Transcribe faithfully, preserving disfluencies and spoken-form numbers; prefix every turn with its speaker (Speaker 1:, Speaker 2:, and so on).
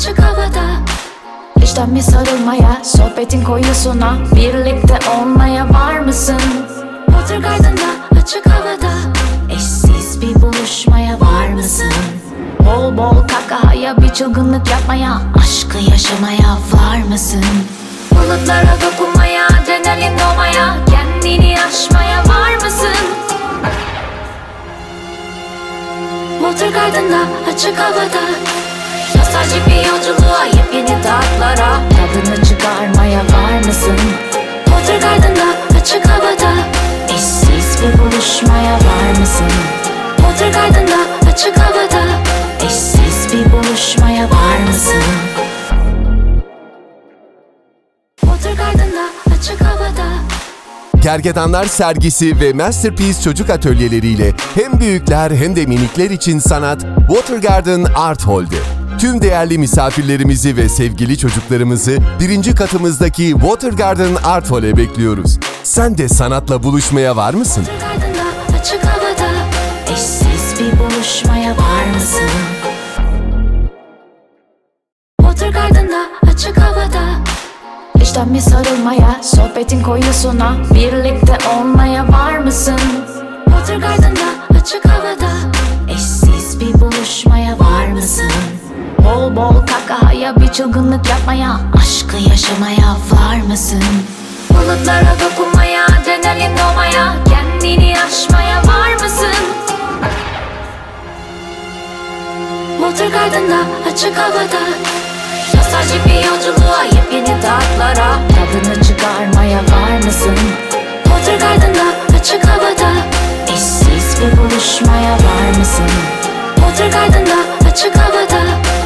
Speaker 1: açık havada. İşten bir sarılmaya, sohbetin koyusuna, birlikte olmaya var mısın? Watergarden'da açık havada, eşsiz bir buluşmaya var mısın? Bol bol kakaya, bir çılgınlık yapmaya, aşkı yaşamaya var mısın? Bulutlara dokunmaya, adrenalin doğmaya, kendini aşmaya var mısın? Watergarden'da açık havada, nostaljik bir yolculuğa, yepyeni tatlara, tadını çıkarmaya var mısın? Watergarden'da açık havada, eşsiz bir buluşmaya var mısın? Watergarden'da açık havada, eşsiz bir buluşmaya var mısın? Watergarden'da açık havada.
Speaker 2: Gergedanlar sergisi ve Masterpiece çocuk atölyeleriyle hem büyükler hem de minikler için sanat Watergarden Art Hall'de. Tüm değerli misafirlerimizi ve sevgili çocuklarımızı birinci katımızdaki Watergarden Art Hall'e bekliyoruz. Sen de sanatla buluşmaya var mısın?
Speaker 1: Watergarden'da açık havada, eşsiz bir buluşmaya var mısın? Watergarden'da açık havada, İşten bir sarılmaya, sohbetin koyusuna, birlikte olmaya var mısın? Watergarden'da açık havada, eşsiz bir buluşmaya var mısın? Bol bol kakaya, bir çılgınlık yapmaya, aşkı yaşamaya var mısın? Bulutlara dokunmaya, adrenalin doğmaya, kendini aşmaya var mısın? Watergarden'da açık havada, nostaljik bir yolculuğa, yepyeni tatlara, tadını çıkarmaya var mısın? Watergarden'da açık havada, eşsiz bir buluşmaya var mısın? Watergarden'da açık havada,